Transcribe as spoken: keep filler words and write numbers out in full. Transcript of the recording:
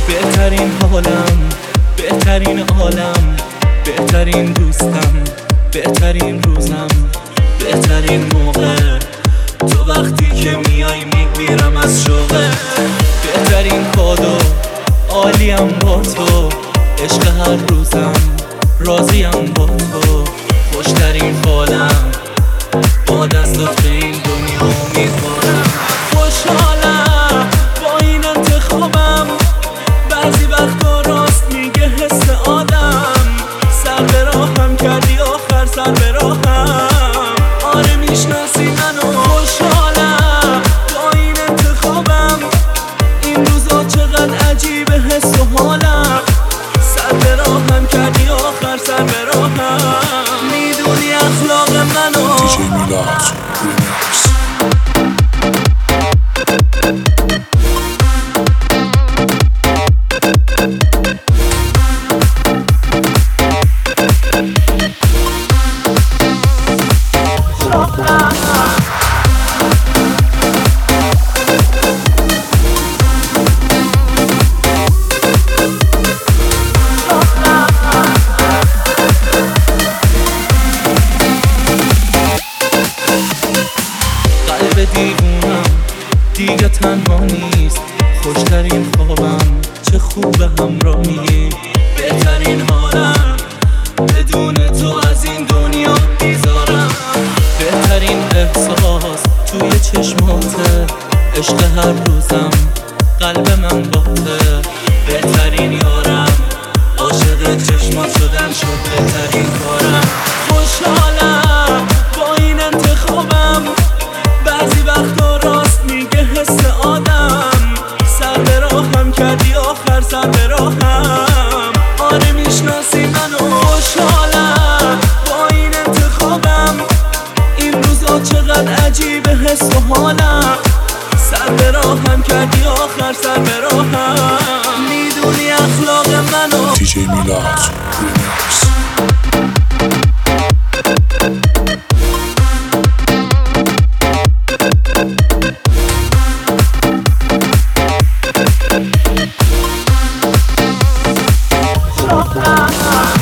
بهترین حالم، بهترین عالم، بهترین دوستم، بهترین روزم، بهترین موقع تو وقتی که میای میمیرم از شوقه. بهترین کادو عالیم با تو، عشق هر روزم راضیم با تو. خوشترین حالم با دست به این دنیا امیدوارم. خوشحالم با این انتخابم، بعضی وقتا راست میگه حس آدم. سر به راهم کردی آخر سر به راهم، آره میشناسی منو. خوشحالم با این انتخابم، این روزا چقدر عجیبه حس و حالم. سر به راهم کردی آخر سر به راهم، میدونی اخلاق منو. دی جی میلاد ریمیکس. قلب دیوونم دیگه تنها نیست، خوشترین خوابم چه خوب همراهی. بهترین حالم بدون تو از این دنیا بیزارم. بهترین احساس توی چشماته، عشق هر روزم قلب من باته. بهترین یارم عاشق چشمات شدن شد بهترین کارم. خوشحالم با این انتخابم، بعضی وقتا راست میگه حس آدم. سر به راهم کردی آخر سر به راهم، آره میشناسی منو. خوشحالم با این انتخابم، این روزا چقدر عجیبه حس و حالم. سر به راهم کردی آخر سر به راهم، میدونی اخلاق منو. دی جی میلاد ریمیکس. خوشحالم